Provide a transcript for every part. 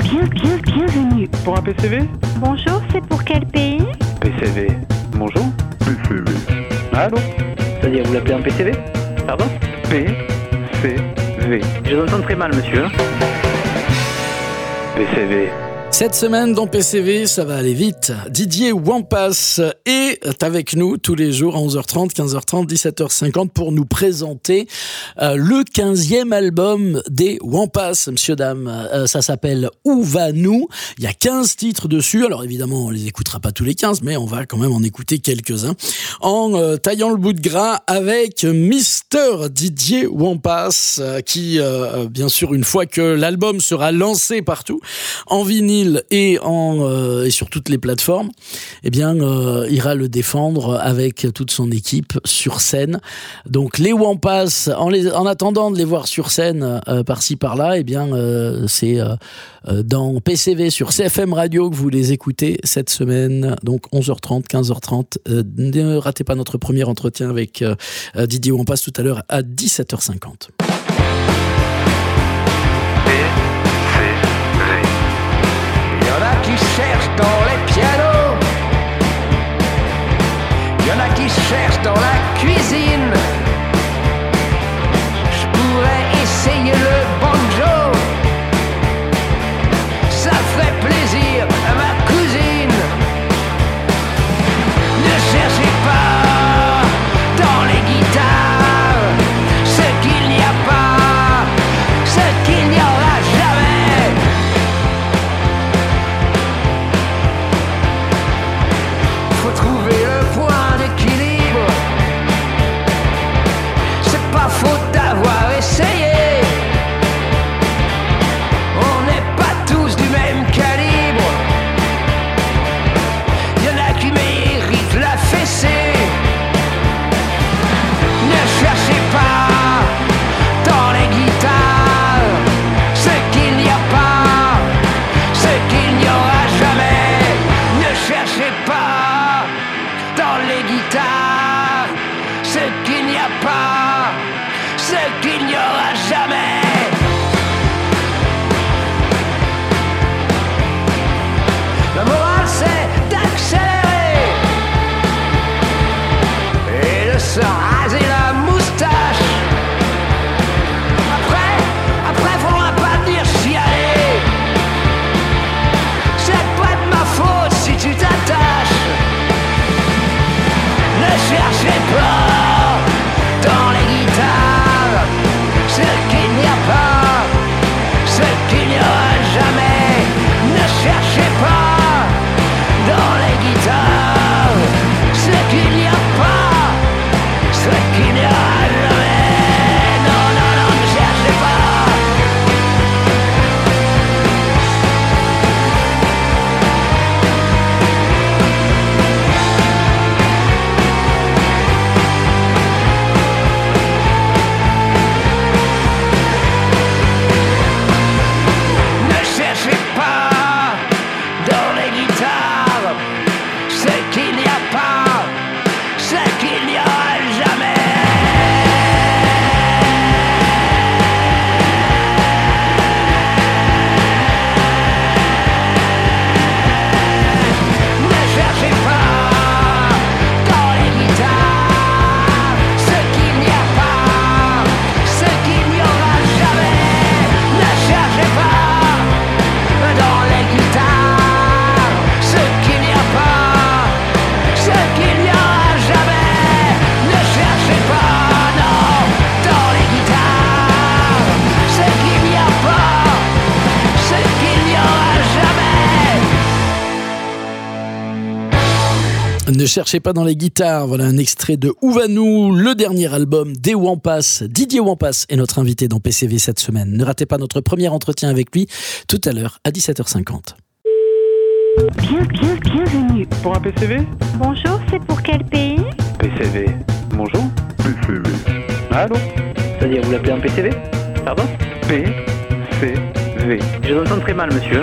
Bienvenue. Pour un PCV? Bonjour, c'est pour quel pays? PCV. Bonjour. PCV. Allô? C'est-à-dire, vous l'appelez un PCV? Pardon? PCV. Je vous entends très mal, monsieur. PCV. Cette semaine dans PCV, ça va aller vite. Didier Wampas est avec nous tous les jours à 11h30, 15h30, 17h50 pour nous présenter le 15e album des Wampas, monsieur, dame. Ça s'appelle Où va-nous? Il y a 15 titres dessus. Alors évidemment, on les écoutera pas tous les 15, mais on va quand même en écouter quelques-uns. En taillant le bout de gras avec Mister Didier Wampas qui, bien sûr, une fois que l'album sera lancé partout, en vinyle et sur toutes les plateformes, eh bien, ira le défendre avec toute son équipe sur scène. Donc les Wampas, en attendant de les voir sur scène par-ci par-là, eh bien, c'est dans PCV sur CFM Radio que vous les écoutez cette semaine. Donc 11h30, 15h30. Ne ratez pas notre premier entretien avec Didier Wampas tout à l'heure à 17h50. Qui cherchent dans les pianos, il y en a qui cherchent dans la cuisine. Je pourrais essayer le banjo, ça ferait plaisir à ma cousine. Ne cherchez pas dans les guitares ce qu'il n'y a pas, ce qu'il n'y aura jamais. Trouver le point d'équilibre, c'est pas faute d'avoir essayé. On n'est pas tous du même calibre. Y'en a qui méritent la fessée. Ne cherchez pas dans les guitares ce qu'il n'y a pas, ce qu'il n'y aura jamais. Ne cherchez pas dans les guitares ce qu'il n'y a pas, ce qu'il n'y aura jamais. La morale c'est d'accélérer et de se raser la moustache. Après faudra pas dire chialer. C'est pas de ma faute si tu t'attaches. Ne cherchez pas dans les guitares ce qu'il n'y a pas, ce qu'il n'y aura jamais. Ne cherchez pas dans les guitares ce qu'il n'y a pas, ce qu'il n'y aura jamais. Non, non, non, ne cherchez pas. Ne cherchez pas dans les guitares ce qu'il n'y a pas, ce qu'il n'y aura jamais. Ne cherchez pas dans les guitares ce qu'il n'y a pas, ce qu'il n'y aura jamais. Ne cherchez pas dans les guitares ce qu'il n'y a pas, ce qu'il n'y aura jamais. Ne cherchez pas, non, dans les guitares ce qu'il n'y a pas, ce qu'il n'y aura jamais. Ne cherchez pas dans les guitares. Voilà un extrait de Où va-nous, le dernier album des Wampas. Didier Wampas est notre invité dans PCV cette semaine. Ne ratez pas notre premier entretien avec lui tout à l'heure à 17h50. Bienvenue. Pour un PCV? Bonjour, c'est pour quel pays? PCV. Bonjour. PCV. Allô? C'est-à-dire, vous l'appelez un PCV? Pardon? PCV. Je vous entends très mal, monsieur.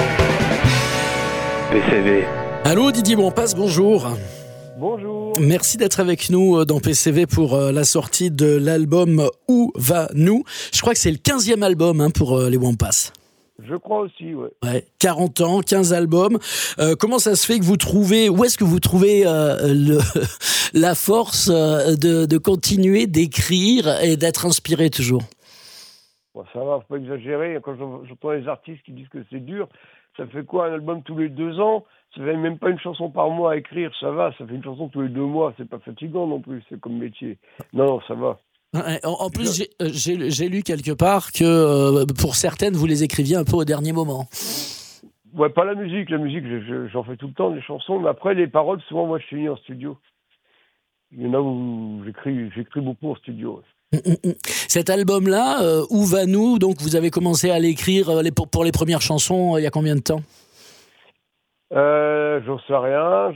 PCV. Allô Didier Wampas, bonjour. Bonjour. Merci d'être avec nous dans PCV pour la sortie de l'album Où va-nous. Je crois que c'est le 15e album pour les Wampas. Je crois aussi, ouais. Ouais, 40 ans, 15 albums. Comment ça se fait que vous trouvez, où est-ce que vous trouvez la force de continuer d'écrire et d'être inspiré toujours? Bon, ça va, faut pas exagérer. Quand j'entends les artistes qui disent que c'est dur, ça fait quoi, un album tous les 2 ans? Ça fait même pas une chanson par mois à écrire, ça va. Ça fait une chanson tous les 2 mois, c'est pas fatigant non plus, c'est comme métier. Non, ça va. En plus, j'ai lu quelque part que pour certaines, vous les écriviez un peu au dernier moment. Ouais, pas la musique, j'en fais tout le temps, des chansons, mais après, les paroles, souvent, moi, je finis en studio. Il y en a où j'écris beaucoup en studio. Cet album-là, Où va-nous, donc vous avez commencé à l'écrire pour les premières chansons il y a combien de temps? J'en sais rien.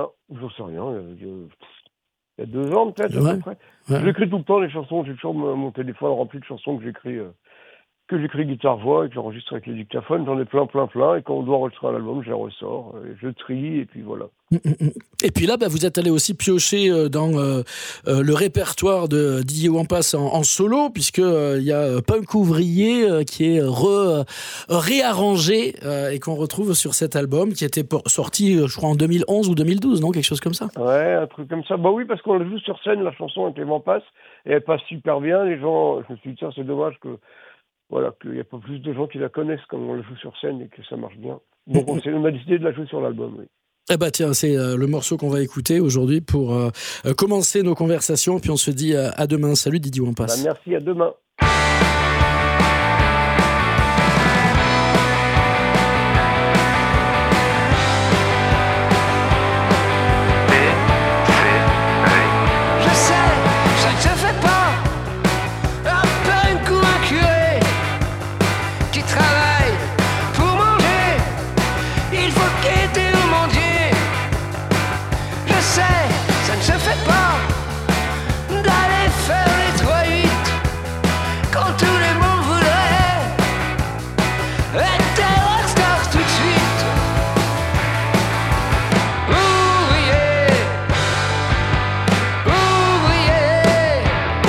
Il y a 2 ans peut-être, à peu près. Ouais. J'écris tout le temps les chansons, j'ai toujours mon téléphone rempli de chansons que j'écris guitare-voix et que j'enregistre avec les dictaphones. J'en ai plein, et quand on doit enregistrer un album, je les ressors, je trie, et puis voilà. Et puis là, vous êtes allé aussi piocher dans le répertoire de Didier Wampas en solo, puisqu'il y a Punk Ouvrier qui est réarrangé et qu'on retrouve sur cet album, qui était sorti, je crois, en 2011 ou 2012, non? Quelque chose comme ça? Ouais, un truc comme ça. Bah oui, parce qu'on la joue sur scène, la chanson avec les Wampas, et elle passe super bien. Les gens, je me suis dit, tiens, c'est dommage qu'il n'y a pas plus de gens qui la connaissent quand on la joue sur scène et que ça marche bien. Donc on a décidé de la jouer sur l'album, oui. Eh ben tiens, c'est le morceau qu'on va écouter aujourd'hui pour commencer nos conversations. Puis on se dit à demain. Salut Didier Wampas. Merci, à demain. Je sais, ça ne se fait pas. Un punk ou un curé qui travaille pour manger. Il faut quitter le mendier. Je sais, ça ne se fait pas d'aller faire les 3-8 quand tout le monde voudrait être rockstar tout de suite. Ouvrier, ouvrier,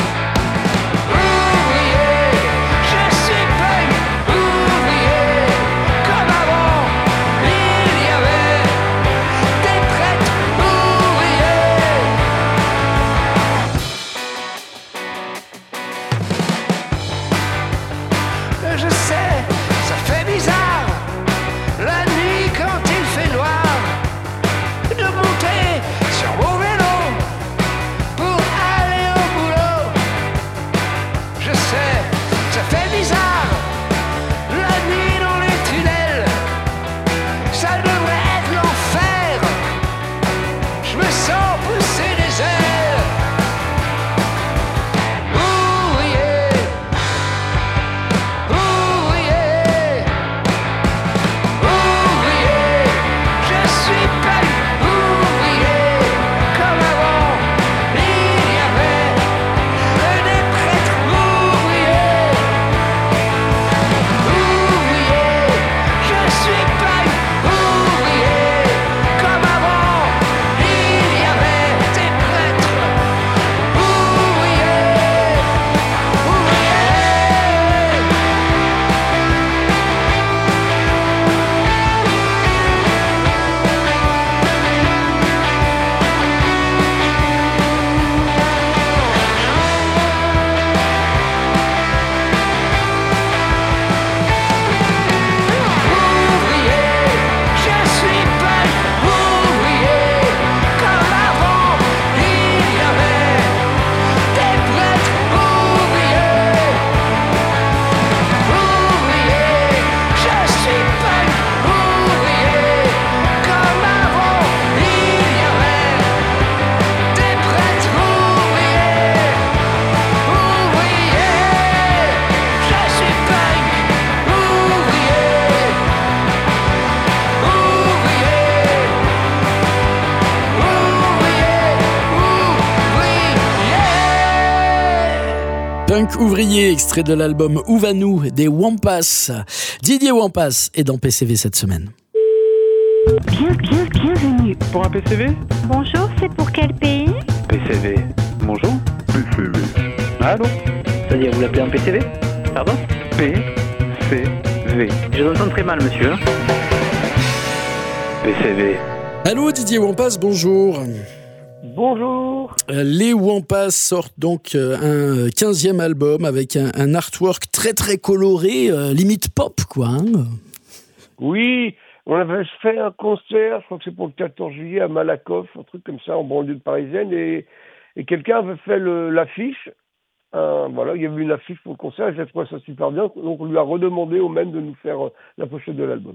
ouvrier, je suis punk, ouvrier, comme avant, il y avait des prêtres ouvriers. Je sais, ça fait bizarre, la nuit quand il fait noir, de monter sur mon vélo pour aller au boulot. Je sais, ça fait bizarre, la nuit dans les tunnels, ça devrait être l'enfer. Je me sens pousser des ailes. Ouvrier, ouvrier, ouvrier, je suis punk, ouvrier, comme avant, il y avait des prêtres ouvriers. Ouvrier, je suis punk, ouvrier, comme avant, il y avait des prêtres ouvriers. Ouvrier, je suis punk, ouvrier, comme avant, il y avait des prêtres ouvriers. Ouvrier, je suis punk, ouvrier, comme avant, il y avait des prêtres ouvriers. Ouvrier, je suis punk, ouvrier. Punk Ouvrier, extrait de l'album Où va-nous des Wampas. Didier Wampas est dans PCV cette semaine. Bienvenue. Pour un PCV? Bonjour, c'est pour quel pays? PCV. Bonjour. PCV. Allô? C'est-à-dire, vous l'appelez un PCV? Pardon? PCV. V. Je vous entends très mal, monsieur. PCV. Allô Didier Wampas, bonjour. Bonjour. Les Wampas sortent donc un 15e album avec un artwork très très coloré, limite pop quoi. Hein. Oui, on avait fait un concert, je crois que c'est pour le 14 juillet à Malakoff, un truc comme ça en banlieue parisienne, et quelqu'un avait fait l'affiche. Voilà, il y avait une affiche pour le concert et j'ai trouvé ça super bien, donc on lui a redemandé au même de nous faire la pochette de l'album.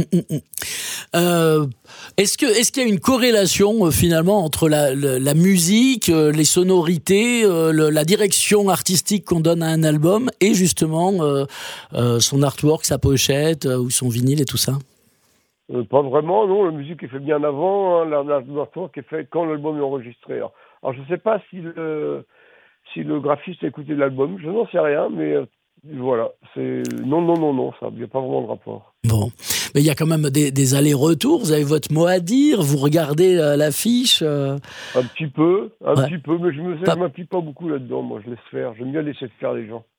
Est-ce qu'il y a une corrélation finalement entre la musique, les sonorités, la direction artistique qu'on donne à un album et justement son artwork, sa pochette ou son vinyle et tout ça? Pas vraiment, non. La musique est faite bien avant, hein, l'artwork est fait quand l'album est enregistré. Alors je ne sais pas si le graphiste a écouté l'album, je n'en sais rien, mais voilà, c'est non, ça, il n'y a pas vraiment de rapport. Bon, mais il y a quand même des allers-retours, vous avez votre mot à dire, vous regardez l'affiche Un petit peu, mais je ne m'applique pas beaucoup là-dedans, moi, je laisse faire, j'aime bien laisser faire les gens.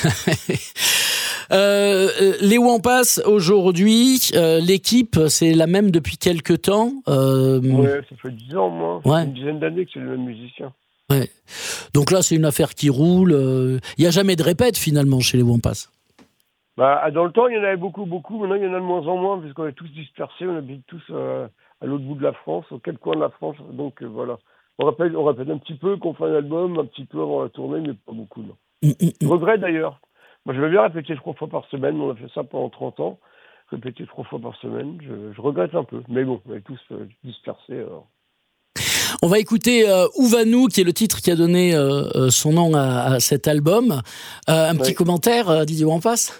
Les Wampas, aujourd'hui, l'équipe, c'est la même depuis quelques temps. Ouais, ça fait 10 ans, moi. Ouais. Ça fait une dizaine d'années que c'est le même musicien. Ouais. Donc là, c'est une affaire qui roule. Il n'y a jamais de répète, finalement, chez les Wampas. Bah, dans le temps, il y en avait beaucoup. Maintenant, il y en a de moins en moins, puisqu'on est tous dispersés. On habite tous à l'autre bout de la France, au quel coin de la France. Donc, voilà. On répète un petit peu qu'on fait un album, un petit peu avant la tournée, mais pas beaucoup, non. Je regrette, d'ailleurs. Moi, je vais bien répéter 3 fois par semaine. On a fait ça pendant 30 ans. Répéter 3 fois par semaine. Je regrette un peu. Mais bon, on est tous dispersés, alors. On va écouter Ouvanou, qui est le titre qui a donné son nom à cet album. Un petit commentaire, Didier Wampas?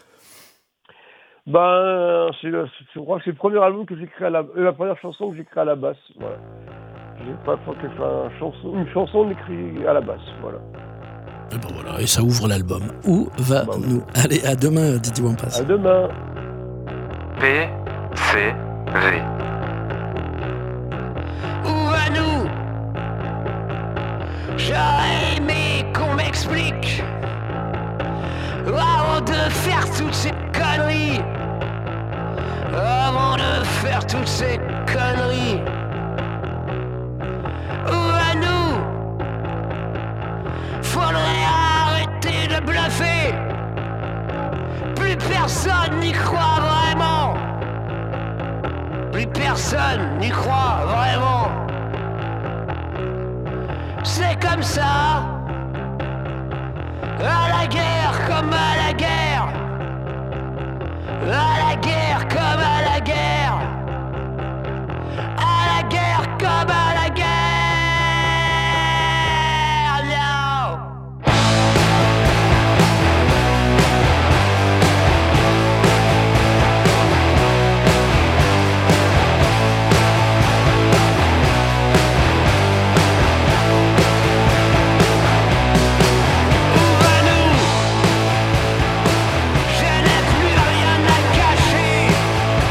Ben, je crois que c'est le premier album que j'ai créé la première chanson que j'ai créée à la basse. Voilà. J'ai pas fait une chanson écrite à la basse. Voilà. Et ben voilà, et ça ouvre l'album. Ouvanou. Allez, à demain, Didier Wampas. À demain. PCV. Ouvanou, j'aurais aimé qu'on m'explique avant de faire toutes ces conneries. Avant de faire toutes ces conneries. Ouvanou, faudrait arrêter de bluffer. Plus personne n'y croit vraiment. Plus personne n'y croit vraiment. C'est comme ça. À la guerre comme à la guerre. À la guerre comme à la guerre. À la guerre comme à la guerre. No. Je n'ai plus rien à cacher.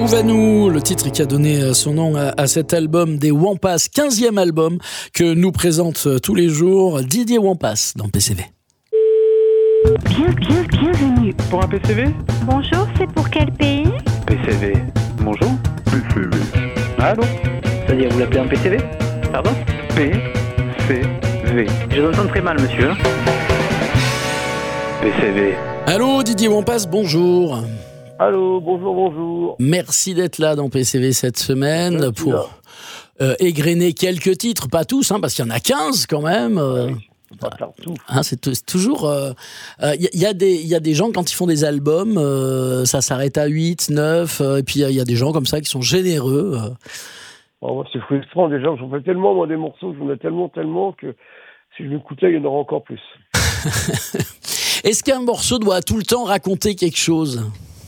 va nous, le titre qui a donné son nom à cet album des Wampas, 15e album que nous présente tous les jours Didier Wampas dans PCV. Bienvenue. Pour un PCV? Bonjour, c'est pour quel pays? PCV. Bonjour. PCV. Allô? C'est-à-dire, vous l'appelez un PCV? Pardon? PCV. Je vous entends très mal, monsieur. PCV. Allô Didier Wampas, bonjour. Allô, bonjour. Merci d'être là dans PCV cette semaine. Merci, pour égrener quelques titres, pas tous, parce qu'il y en a 15 quand même. Pas partout. C'est toujours... Il y a des gens, quand ils font des albums, ça s'arrête à 8, 9, et puis il y a des gens comme ça qui sont généreux. C'est frustrant déjà, j'en fais tellement, moi, des morceaux, j'en ai tellement que si je m'écoutais, il y en aura encore plus. Est-ce qu'un morceau doit tout le temps raconter quelque chose ?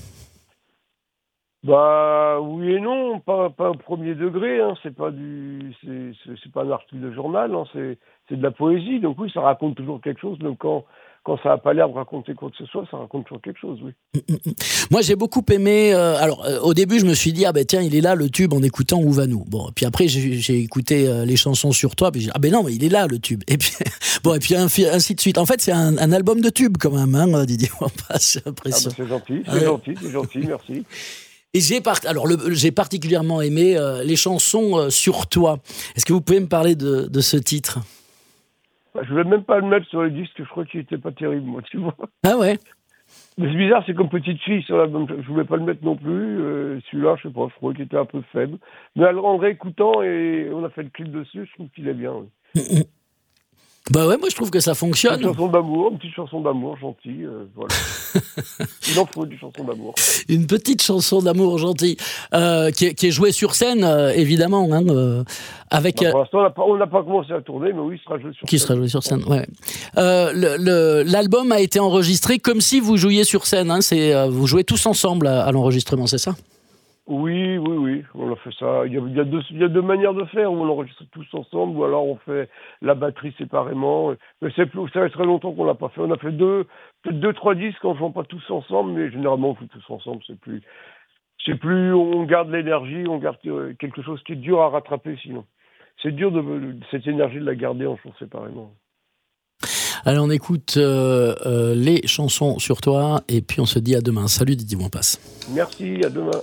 Bah oui et non, pas au premier degré, c'est pas un article de journal, c'est de la poésie, donc oui, ça raconte toujours quelque chose, donc quand ça a pas l'air de raconter quoi que ce soit, ça raconte toujours quelque chose, oui. Moi j'ai beaucoup aimé, au début je me suis dit, tiens, il est là le tube en écoutant Où va nous. Bon, puis après j'ai écouté les chansons sur toi, puis j'ai dit, non, mais il est là le tube. Et puis, et puis ainsi de suite. En fait, c'est un album de tube quand même, Didier Wampas, j'ai l'impression. C'est gentil, merci. Et j'ai particulièrement aimé les chansons sur toi. Est-ce que vous pouvez me parler de ce titre ? Je voulais même pas le mettre sur les disques, je crois qu'il était pas terrible, moi, tu vois. Ah ouais. Mais c'est bizarre, c'est comme Petite Fille sur l'album, je voulais pas le mettre non plus, celui-là, je sais pas, je trouvais qu'il était un peu faible. Mais en réécoutant, et on a fait le clip dessus, je trouve qu'il est bien, oui. Bah ouais, moi je trouve que ça fonctionne. Une petite chanson d'amour gentille, voilà. Il en faut des chansons d'amour. Une petite chanson d'amour gentille, qui est jouée sur scène, évidemment, avec. Pour l'instant, on n'a pas commencé à tourner, mais oui, il sera joué sur scène. Qui sera joué sur scène, ouais. L'album a été enregistré comme si vous jouiez sur scène, vous jouez tous ensemble à l'enregistrement, c'est ça ? Oui, on a fait ça. Il y a deux manières de faire, où on enregistre tous ensemble, ou alors on fait la batterie séparément. Mais ça fait très longtemps qu'on l'a pas fait. On a fait peut-être 2-3 disques quand on ne joue pas tous ensemble, mais généralement on joue tous ensemble. C'est plus, on garde l'énergie, on garde quelque chose qui est dur à rattraper sinon. C'est dur cette énergie de la garder en jouant séparément. Allez, on écoute les chansons sur toi, et puis on se dit à demain. Salut Didier Wampas. Merci, à demain.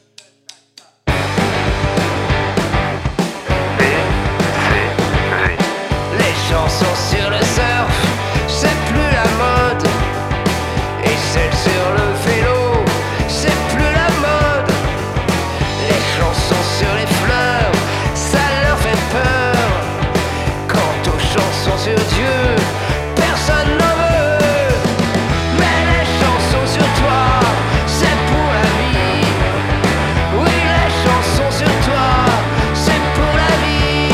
Chansons sur le surf, c'est plus la mode. Et celle sur le vélo, c'est plus la mode. Les chansons sur les fleurs, ça leur fait peur. Quant aux chansons sur Dieu, personne n'en veut. Mais les chansons sur toi, c'est pour la vie. Oui, les chansons sur toi, c'est pour la vie.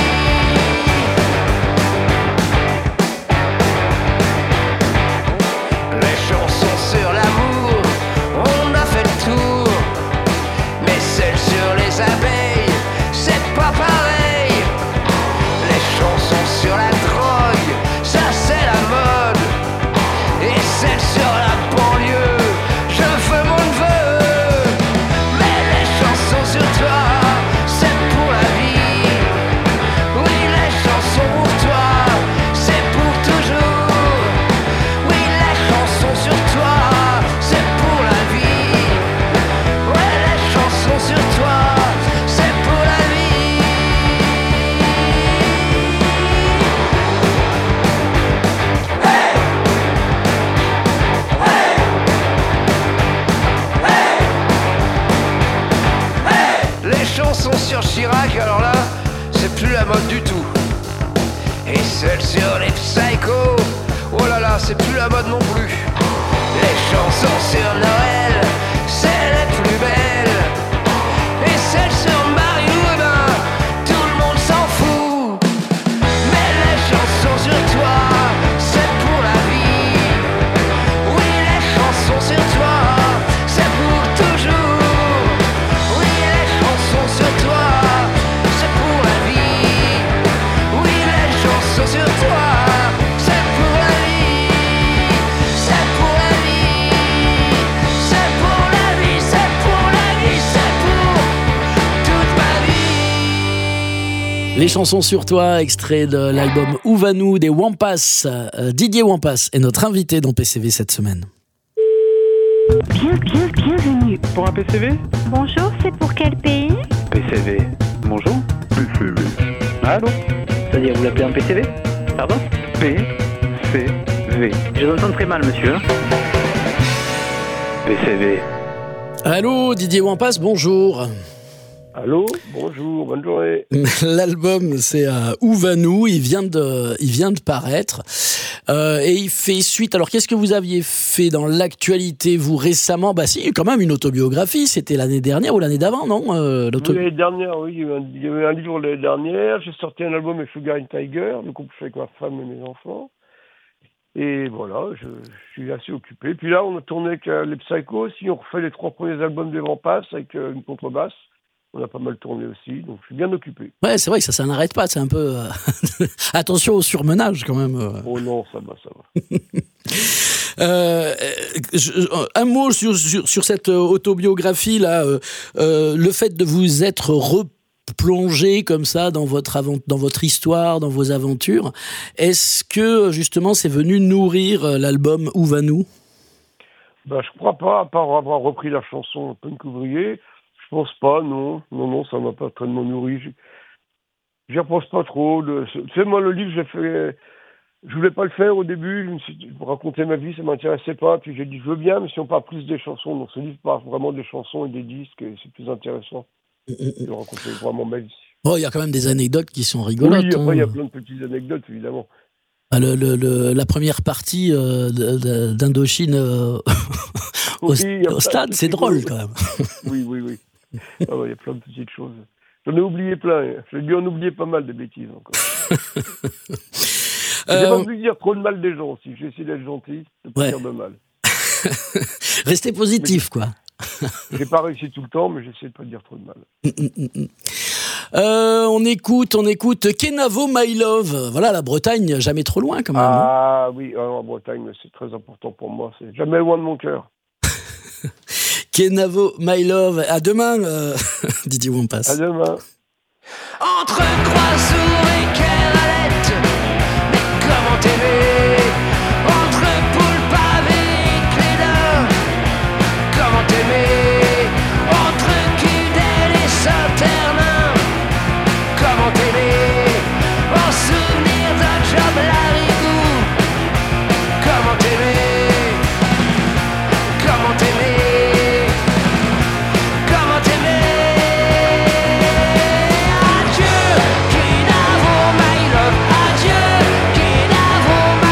Chirac, alors là, c'est plus la mode du tout. Et celle sur les psychos, oh là là, c'est plus la mode non plus. Les chansons sur Noël, c'est les plus belles. Et celle sur Marie-Lou, tout le monde s'en fout. Mais les chansons sur toi, c'est pour la vie. Oui, les chansons sur toi, c'est pour toujours. Oui, les chansons sur toi, sur toi, c'est pour la vie, c'est pour la vie, Les chansons sur toi, extrait de l'album Où va-nous des Wampas. Didier Wampas est notre invité dans PCV cette semaine. Bienvenue. Pour un PCV? Bonjour, c'est pour quel pays? PCV. Bonjour. PCV. Allô? C'est-à-dire, vous l'appelez un PCV? Pardon? PCV. Je vous entends très mal, monsieur. PCV. Allô, Didier Wampas, bonjour. Allô, bonjour, bonne journée. L'album, c'est Où va-nous, il vient de paraître. Et il fait suite. Alors, qu'est-ce que vous aviez fait dans l'actualité, vous, récemment? Bah si, quand même, une autobiographie. C'était l'année dernière ou l'année d'avant, non? L'année dernière, oui. Il y avait un livre l'année dernière. J'ai sorti un album avec Sugar and Tiger, le couple avec ma femme et mes enfants. Et voilà, je suis assez occupé. Puis là, on a tourné avec les Psychos. Si on refait les 3 premiers albums des Wampas avec une contrebasse. On a pas mal tourné aussi, donc je suis bien occupé. Ouais, c'est vrai que ça n'arrête pas, c'est un peu... Attention au surmenage, quand même. Oh non, ça va. Un mot sur cette autobiographie, là. Le fait de vous être replongé comme ça dans votre histoire, dans vos aventures, est-ce que, justement, c'est venu nourrir l'album Où va-nous? Je crois pas, à part avoir repris la chanson Punk Ouvrier. Je pense pas, non, ça m'a pas tellement nourri. J'y repense pas trop. Tu sais, moi, le livre, je voulais pas le faire au début. Pour raconter ma vie, ça m'intéressait pas. Puis j'ai dit, je veux bien, mais si on parle plus des chansons. Donc ce livre parle vraiment des chansons et des disques, et c'est plus intéressant de raconter vraiment ma vie. Oh, il y a quand même des anecdotes qui sont rigolotes. Oui, après, il y a plein de petites anecdotes, évidemment. La première partie d'Indochine au stade, c'est drôle, quand même. Oui. Ah ouais, il y a plein de petites choses. J'en ai oublié plein. J'ai dû en oublier pas mal de bêtises encore. J'ai pas voulu dire trop de mal des gens aussi. J'ai essayé d'être gentil, de pas dire de mal. Restez positif, quoi. J'ai pas réussi tout le temps, mais j'essaie de pas dire trop de mal. On écoute Kenavo My Love. Voilà, la Bretagne, jamais trop loin, quand même. Ah oui, la Bretagne, c'est très important pour moi. C'est jamais loin de mon cœur. Kenavo My Love. À demain, Didier Wampas. À demain. Entre Croix-Sourd et Keralette, mais comment t'aimer? Entre Poulpavé et Cléda, comment t'aimer? Entre Cudel et Saint-Hernin, comment t'aimer? En souvenir d'un job Larigou, comment t'aimer? Comment t'aimer? Adieu, Kenavo my love, adieu, Kenavo my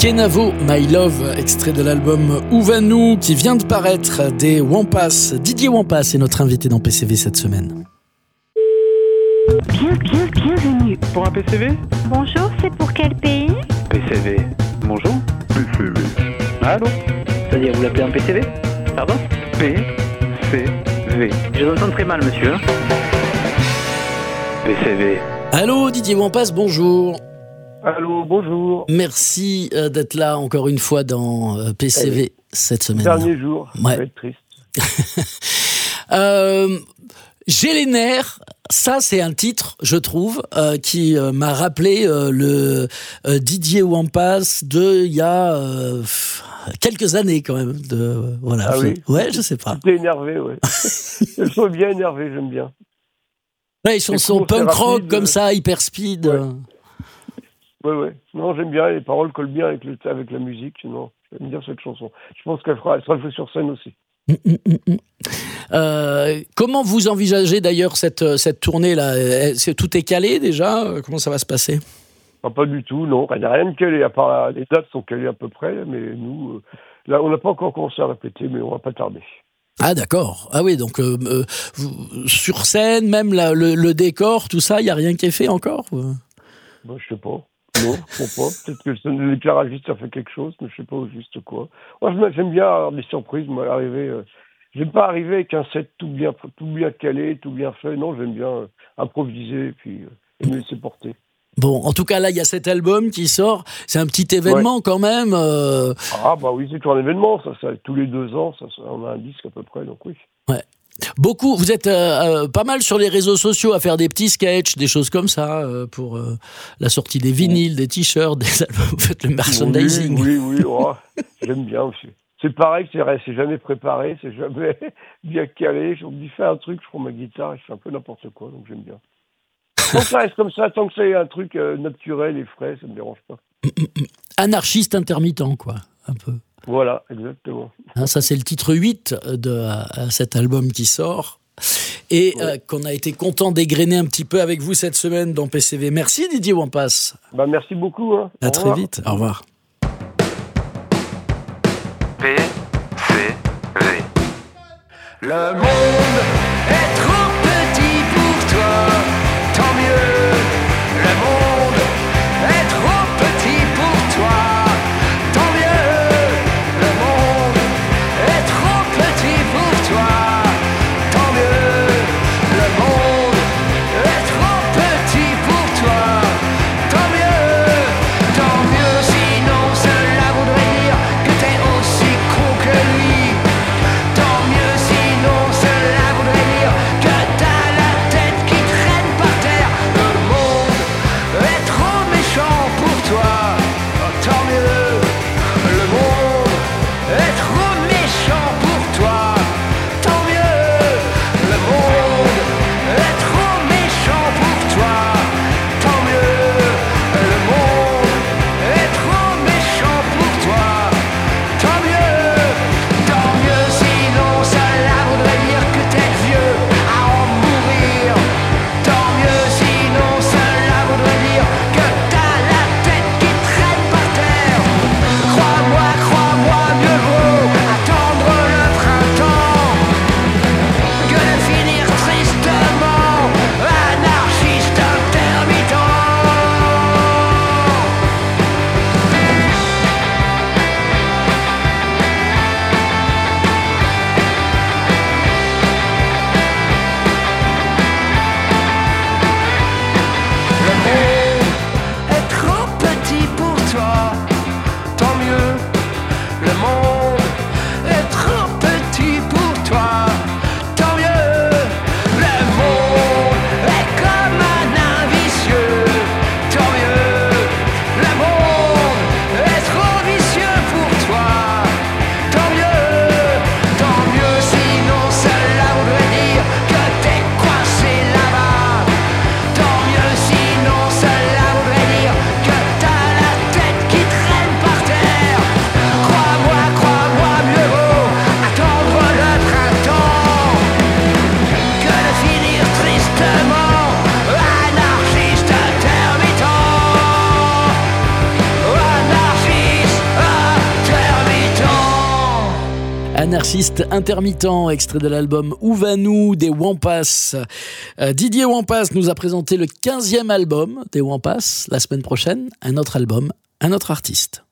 Kenavo, My Love, extrait de l'album Où va-nous, qui vient de paraître des Wampas. Didier Wampas est notre invité dans PCV cette semaine. Bienvenue. Pour un PCV? Bonjour, c'est pour quel pays? PCV. Bonjour. PCV. Allô? C'est-à-dire, vous l'appelez un PCV? Pardon? PCV. Je vous entends très mal, monsieur. PCV. Allô Didier Wampas, bonjour. Allô, bonjour. Merci d'être là encore une fois dans PCV cette semaine. Dernier jour, Ouais. ça va être triste. J'ai les nerfs, ça c'est un titre, je trouve, qui m'a rappelé le Didier Wampas de il y a quelques années quand même. Voilà. Ah oui. Ouais, je sais pas. T'es énervé, ouais. Je suis bien énervé, j'aime bien. Ouais, les chansons court, c'est punk rock rapide, comme ça, hyper speed. Ouais. Non, j'aime bien, les paroles collent bien avec la musique, sinon, j'aime bien cette chanson. Je pense qu'elle sera jouée sur scène aussi. Comment vous envisagez d'ailleurs cette tournée-là? Tout est calé déjà? Comment ça va se passer? Pas du tout, non. Il n'y a rien de calé, à part les dates sont calées à peu près, mais nous, là, on n'a pas encore commencé à répéter, mais on va pas tarder. Ah d'accord. Ah oui, donc sur scène, même le décor, tout ça, il n'y a rien qui est fait encore? Je sais pas. Non, je sais pas. Peut-être que l'éclairagiste a fait quelque chose, mais je sais pas au juste quoi. Moi, j'aime bien avoir des surprises. Moi, j'aime pas arriver avec un set tout bien calé, tout bien fait. Non, j'aime bien improviser et me laisser porter. Bon, en tout cas, là, il y a cet album qui sort. C'est un petit événement quand même. Ah bah oui, c'est toujours un événement. Ça, tous les 2 ans, on a un disque à peu près, donc oui. Ouais. Beaucoup, vous êtes pas mal sur les réseaux sociaux à faire des petits sketchs, des choses comme ça, pour la sortie des vinyles, des t-shirts, des albums. Vous faites le merchandising. Oui, j'aime bien aussi. C'est pareil, c'est jamais préparé, c'est jamais bien calé. Je me dis, fais un truc, je prends ma guitare et je fais un peu n'importe quoi, donc j'aime bien. Tant que ça reste comme ça, tant que c'est un truc naturel et frais, ça me dérange pas. Anarchiste intermittent, quoi, un peu. Voilà, exactement. Ça, c'est le titre 8 de cet album qui sort et qu'on a été content d'égrener un petit peu avec vous cette semaine dans PCV. Merci Didier Wampas. Merci beaucoup. À très vite. Au revoir. PCV. Le monde est trop petit pour toi, tant mieux. Le monde est trop petit pour toi, tant mieux. Le monde est trop petit pour toi, tant mieux. Le monde est trop petit pour toi, tant mieux. Tant mieux, sinon cela voudrait dire que t'es aussi con que lui. Tant mieux, sinon cela voudrait dire que Exercice intermittent, extrait de l'album Où vas-nous des Wampas. Didier Wampas nous a présenté le 15e album des Wampas. La semaine prochaine, un autre album, un autre artiste.